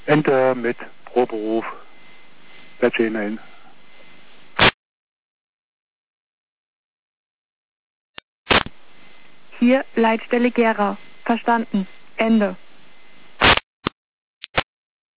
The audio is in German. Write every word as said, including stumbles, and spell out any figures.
Enter mit Proberuf. Patch hinein. Hier Leitstelle Gera. Verstanden. Ende.